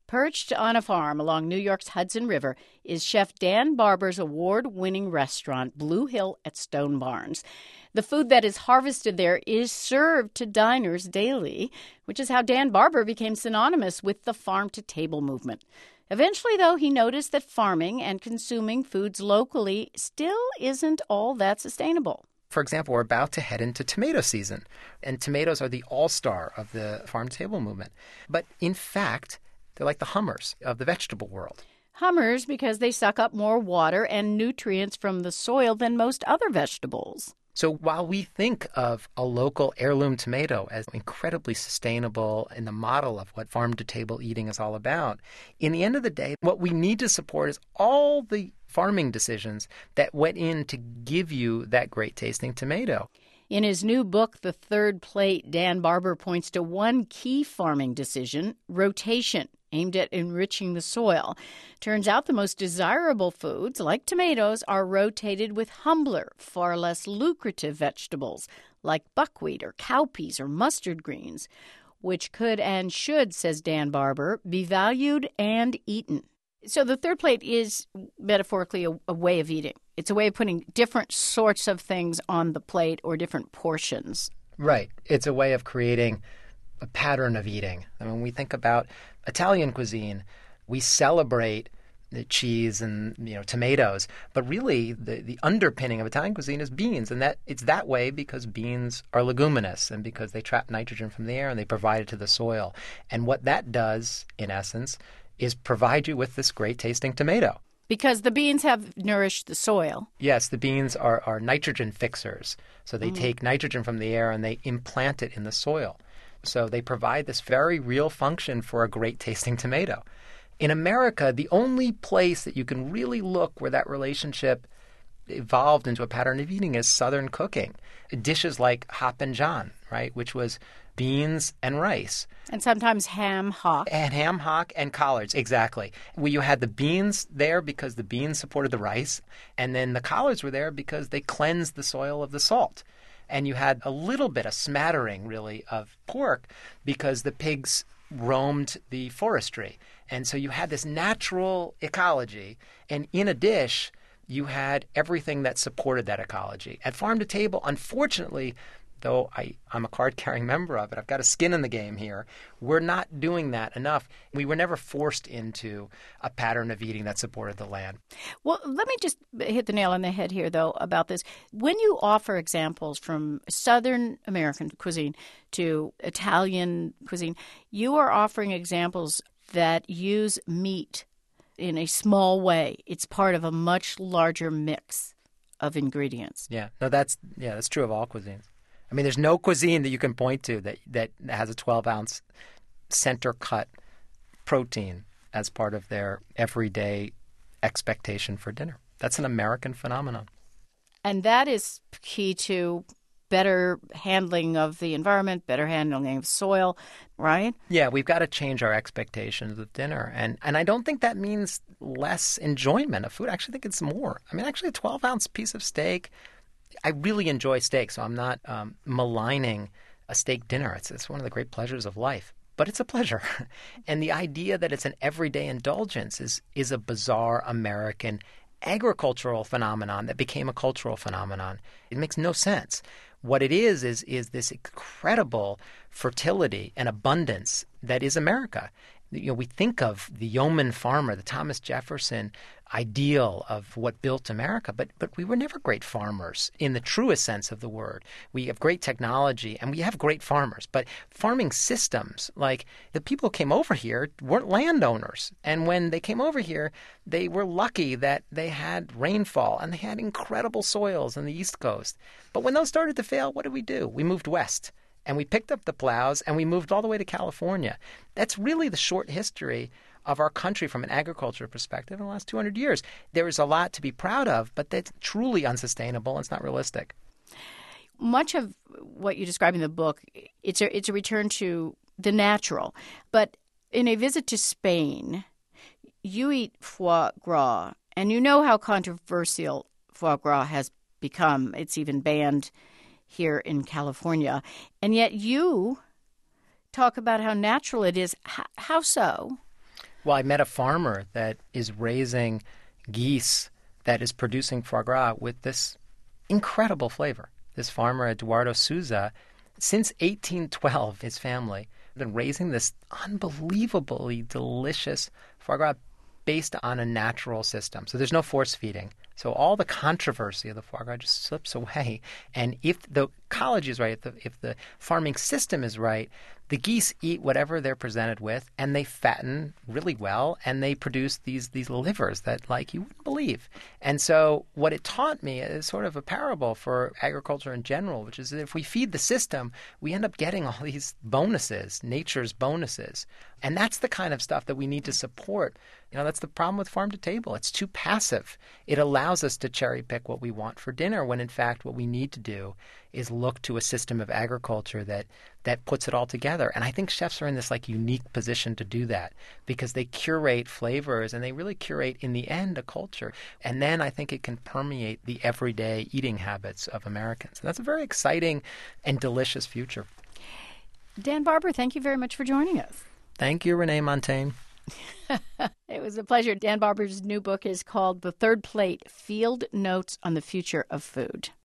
Perched on a farm along New York's Hudson River is Chef Dan Barber's award-winning restaurant, Blue Hill at Stone Barns. The food that is harvested there is served to diners daily, which is how Dan Barber became synonymous with the farm-to-table movement. Eventually, though, he noticed that farming and consuming foods locally still isn't all that sustainable. For example, we're about to head into tomato season, and tomatoes are the all-star of the farm-to-table movement. But in fact, they're like the Hummers of the vegetable world. Hummers because they suck up more water and nutrients from the soil than most other vegetables. So while we think of a local heirloom tomato as incredibly sustainable in the model of what farm-to-table eating is all about, in the end of the day, what we need to support is all the farming decisions that went in to give you that great-tasting tomato. In his new book, The Third Plate, Dan Barber points to one key farming decision, rotation, aimed at enriching the soil. Turns out the most desirable foods, like tomatoes, are rotated with humbler, far less lucrative vegetables, like buckwheat or cowpeas or mustard greens, which could and should, says Dan Barber, be valued and eaten. So the third plate is metaphorically a way of eating. It's a way of putting different sorts of things on the plate or different portions. Right. It's a way of creating a pattern of eating. I mean, when we think about Italian cuisine, we celebrate the cheese and tomatoes, but really the underpinning of Italian cuisine is beans, and that it's that way because beans are leguminous and because they trap nitrogen from the air and they provide it to the soil. And what that does, in essence, is provide you with this great-tasting tomato. Because the beans have nourished the soil. Yes, the beans are nitrogen fixers. So they take nitrogen from the air and they implant it in the soil. So they provide this very real function for a great-tasting tomato. In America, the only place that you can really look where that relationship evolved into a pattern of eating is Southern cooking. Dishes like Hoppin' John, right, which was beans and rice. And sometimes ham hock. And ham hock and collards, exactly. Where you had the beans there because the beans supported the rice, and then the collards were there because they cleansed the soil of the salt. And you had a little bit, a smattering, really, of pork because the pigs roamed the forestry. And so you had this natural ecology. And in a dish, you had everything that supported that ecology. At Farm to Table, unfortunately, though I'm a card-carrying member of it, I've got a skin in the game here, we're not doing that enough. We were never forced into a pattern of eating that supported the land. Well, let me just hit the nail on the head here, though, about this. When you offer examples from Southern American cuisine to Italian cuisine, you are offering examples that use meat in a small way. It's part of a much larger mix of ingredients. Yeah, no, that's true of all cuisines. I mean, there's no cuisine that you can point to that has a 12-ounce center-cut protein as part of their everyday expectation for dinner. That's an American phenomenon. And that is key to better handling of the environment, better handling of soil, right? Yeah, we've got to change our expectations of dinner. And I don't think that means less enjoyment of food. I actually think it's more. I mean, actually a 12-ounce piece of steak, I really enjoy steak, so I'm not maligning a steak dinner. It's one of the great pleasures of life. But it's a pleasure. And the idea that it's an everyday indulgence is a bizarre American agricultural phenomenon that became a cultural phenomenon. It makes no sense. What it is this incredible fertility and abundance that is America. We think of the yeoman farmer, the Thomas Jefferson ideal of what built America, but we were never great farmers in the truest sense of the word. We have great technology and we have great farmers, but farming systems, like the people who came over here weren't landowners. And when they came over here, they were lucky that they had rainfall and they had incredible soils on the East Coast. But when those started to fail, what did? We moved west. And we picked up the plows and we moved all the way to California. That's really the short history of our country from an agriculture perspective in the last 200 years. There is a lot to be proud of, but that's truly unsustainable and it's not realistic. Much of what you describe in the book, it's a return to the natural. But in a visit to Spain, you eat foie gras, and you know how controversial foie gras has become. It's even banned here in California. And yet you talk about how natural it is. How so? Well, I met a farmer that is raising geese that is producing foie gras with this incredible flavor. This farmer, Eduardo Souza, since 1812, his family have been raising this unbelievably delicious foie gras based on a natural system. So there's no force feeding. So all the controversy of the foie gras just slips away. And if the ecology is right, if the farming system is right, the geese eat whatever they're presented with, and they fatten really well, and they produce these livers that, like, you wouldn't believe. And so what it taught me is sort of a parable for agriculture in general, which is that if we feed the system, we end up getting all these bonuses, nature's bonuses. And that's the kind of stuff that we need to support. That's the problem with farm to table. It's too passive. It allows us to cherry pick what we want for dinner when, in fact, what we need to do is look to a system of agriculture that puts it all together. And I think chefs are in this unique position to do that because they curate flavors and they really curate, in the end, a culture. And then I think it can permeate the everyday eating habits of Americans. And that's a very exciting and delicious future. Dan Barber, thank you very much for joining us. Thank you, Renee Montaigne. It was a pleasure. Dan Barber's new book is called The Third Plate: Field Notes on the Future of Food.